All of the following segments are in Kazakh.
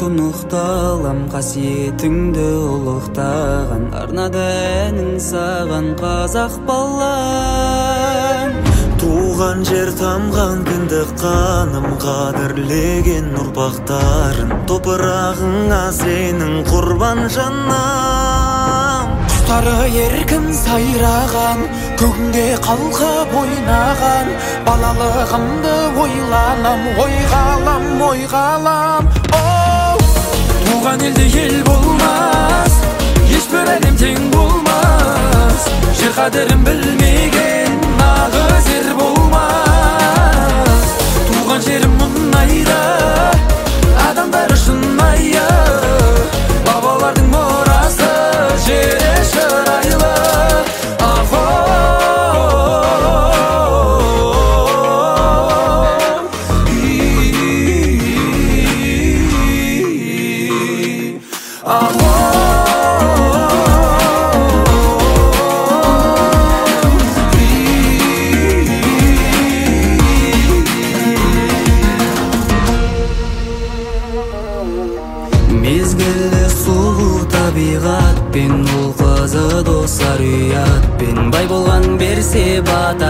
тунукталам касиетиңди улуктаган арнады әнин саган казак балам. Туған жер тамған кіндік қаным қадірлеген ұрпақтарын топырағыңа сенің құрбан жанам. Құстары еркін сайраған көгінде қалқып ойнаған балалығымды ойланам ойғалам. Туған елде ел болмас, ешбір әлем тең болмас, жер қадірін білмеген нағыз ер болмас. Туған жерім мұнайда, адамдар үшін айы, бабалардың мұрасы жері шырайлы. Мезгілі сұлу табиғатпен ұл қызы достар ұятпен бай болған берсе бата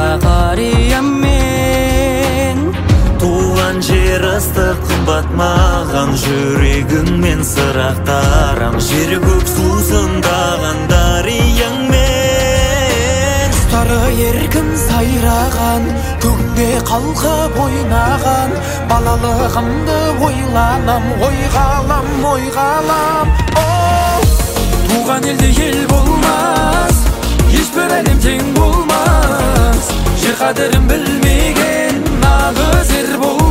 қариямен. Туған жер ыстық қымбат маған жүрегіңмен сырақтарам жер көк сусындаған дарияңмен. Құстары еркін сайраған көгінде қалқып ойнаған балалығымды ойланам ойғалам. Туған елде ел болмас, ешбір әлем тең болмас, жер қадірін білмеген нағыз ер болмас.